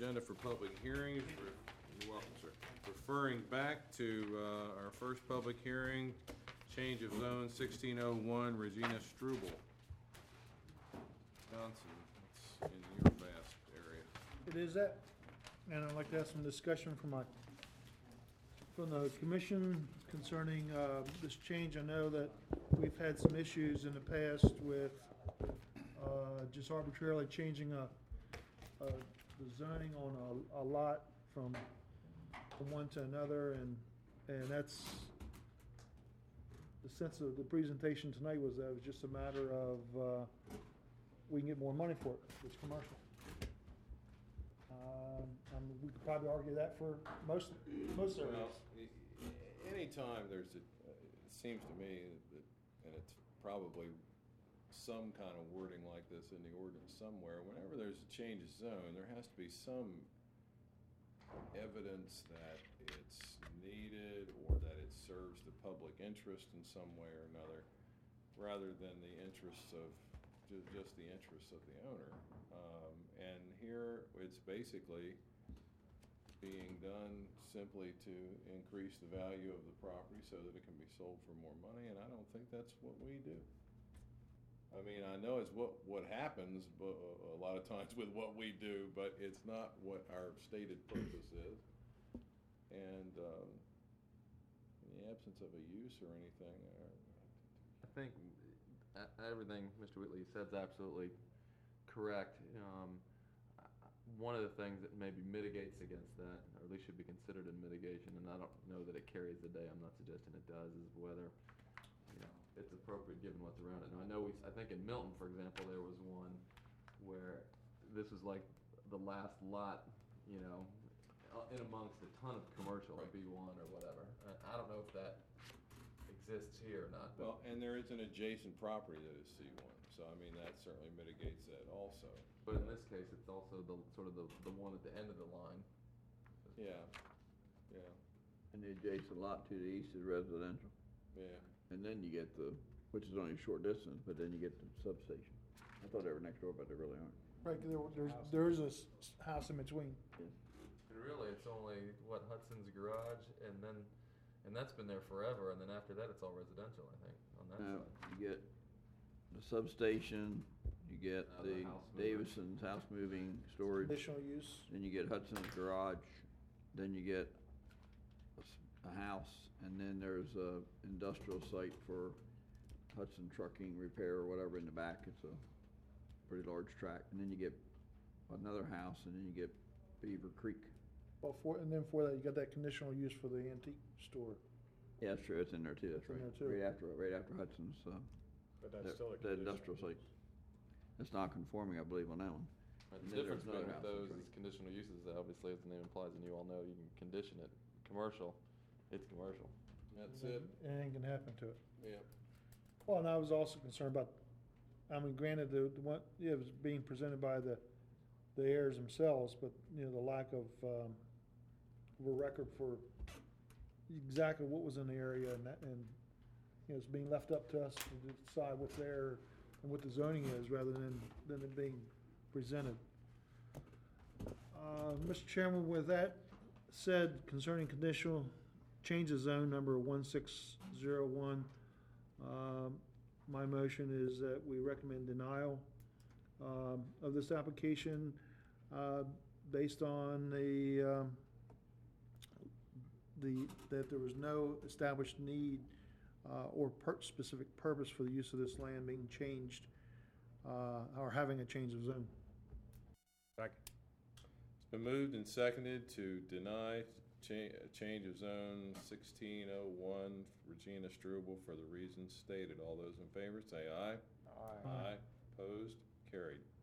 agenda for public hearings. You're welcome, sir. Referring back to our first public hearing, change of zone 1601, Regina Struble. Johnson, it's in your vast area. It is that, and I'd like to have some discussion from the commission concerning this change. I know that we've had some issues in the past with just arbitrarily changing the zoning on a lot from one to another, and that's the sense of the presentation tonight was that it was just a matter of we can get more money for it. It's commercial. We could probably argue that for most Well, areas. anytime there's it seems to me that, and it's probably some kind of wording like this in the ordinance somewhere, whenever there's a change of zone, there has to be some evidence that it's needed or that it serves the public interest in some way or another, rather than the interests of just the interests of the owner. And here it's basically being done simply to increase the value of the property so that it can be sold for more money, and I don't think that's what we do. I mean, I know it's what happens but a lot of times with what we do, but it's not what our stated purpose is. And in the absence of a use or anything, I think everything Mr. Whitley said is absolutely correct. One of the things that maybe mitigates against that, or at least should be considered in mitigation, and I don't know that it carries the day, I'm not suggesting it does, is whether it's appropriate given what's around it. Now, I know I think in Milton, for example, there was one where this was like the last lot, in amongst a ton of commercial, Right. B1 or whatever. I don't know if that exists here or not. But well, and there is an adjacent property that is C1, so I mean that certainly mitigates that also. But in this case, it's also the sort of the one at the end of the line. Yeah, yeah, And the adjacent lot to the east is residential. yeah. And then you get which is only a short distance, but then you get the substation. I thought they were next door, but they really aren't. Right, there's a house in between. Yeah. And really, it's only Hudson's garage, and that's been there forever. And then after that, it's all residential, I think, on that Now, side. you get the substation, you get The the house moving. Davison's house moving storage, Additional use. then you get Hudson's garage, then you get a house, and then there's a industrial site for Hudson Trucking Repair or whatever in the back. It's a pretty large tract, and then you get another house, and then you get Beaver Creek. Well, and then for that, you got that conditional use for the antique store. Yeah, that's true. It's in there too. That's It's in right. there, too. Right after Hudson's. But that's still a The industrial site. It's not conforming, I believe, on that one. Right, And the then difference there's another with house those in is Truckee. conditional uses, obviously, as the name implies, and you all know, you can condition it. Commercial, it's commercial. That's it. Anything can happen to it. Yeah. Well, and I was also concerned about, I mean, granted, the one, it was being presented by the heirs themselves, but, the lack of a record for exactly what was in the area, and it's being left up to us to decide what's there and what the zoning is, rather than it being presented. Mr. Chairman, with that said, concerning conditional change of zone number 1601, my motion is that we recommend denial of this application based on that there was no established need or specific purpose for the use of this land being changed or having a change of zone. Second. It's been moved and seconded to deny change of zone 1601 Regina Struble for the reasons stated. All those in favor say aye. Aye. Aye. Opposed? Carried.